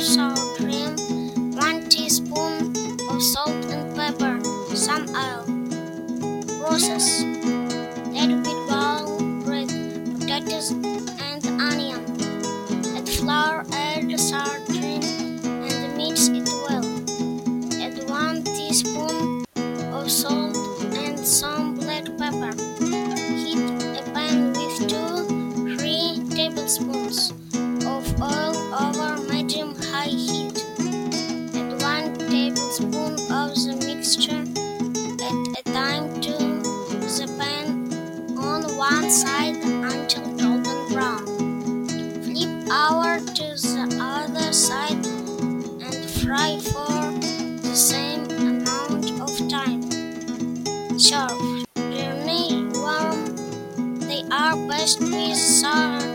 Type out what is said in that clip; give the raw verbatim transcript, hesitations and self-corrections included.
of sour cream, one teaspoon of salt and pepper, some oil. Process: add with bowl bread, potatoes, and onion. Add flour, add sour cream, and mix it well. Add one teaspoon of salt and some black pepper. Heat a pan with two, three tablespoons of oil over medium-high heat. Add one tablespoon of the mixture at a time to the pan on one side until golden brown. Flip over to the other side and fry for the same amount of time. Serve. Creamy warm. They are best with sour